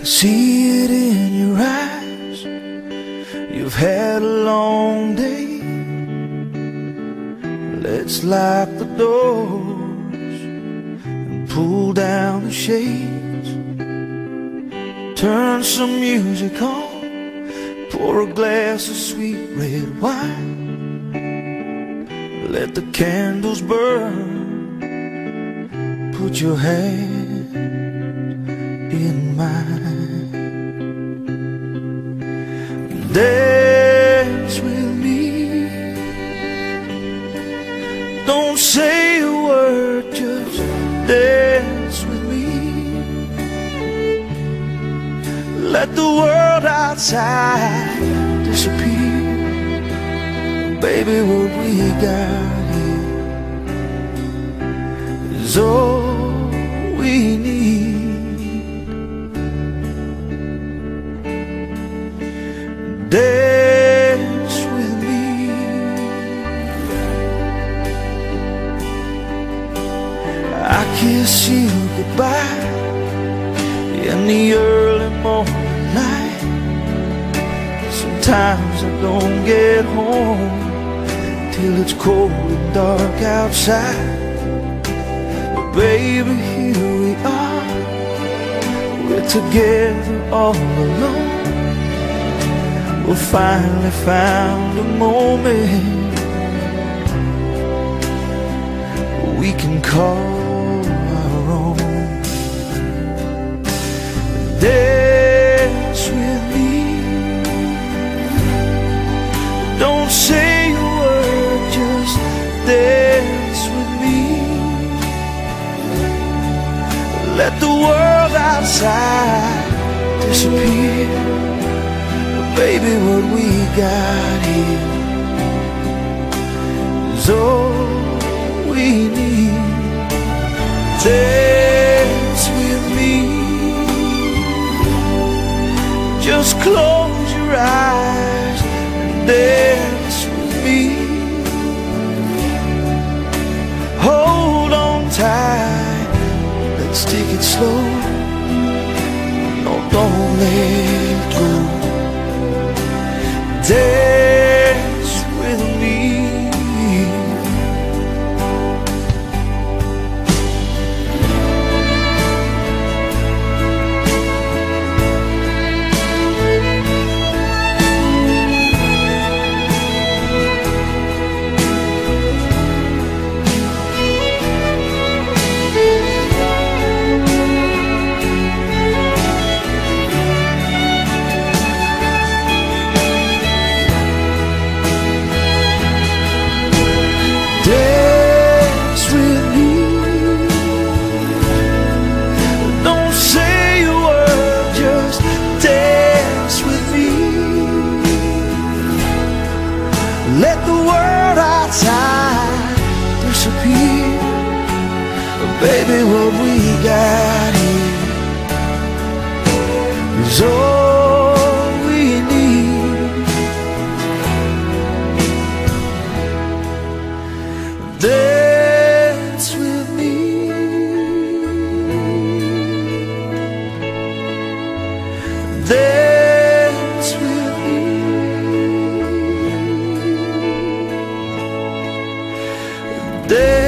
See it in your eyes. You've had a long day. Let's lock the doors and pull down the shades. Turn some music on, pour a glass of sweet red wine. Let the candles burn, put your hand in mine. Dance with me. Don't say a word, just dance with me. Let the world outside disappear. Baby, what we got here is all we need. Dance with me. I kiss you goodbye in the early morning light. Sometimes I don't get home till it's cold and dark outside. But baby, here we are. We're together all alone. We finally found a moment we can call our own. Dance with me. Don't say a word, just dance with me. Let the world outside disappear. Baby, what we got here is all we need. Dance with me. Just close your eyes and dance with me. Hold on tight, let's take it slow. No, don't let go. Dance with me. Dance with me. Don't say a word, just dance with me. Let the world outside disappear. Baby, what we got here is all we need. Dance with me. Dance with me. Dance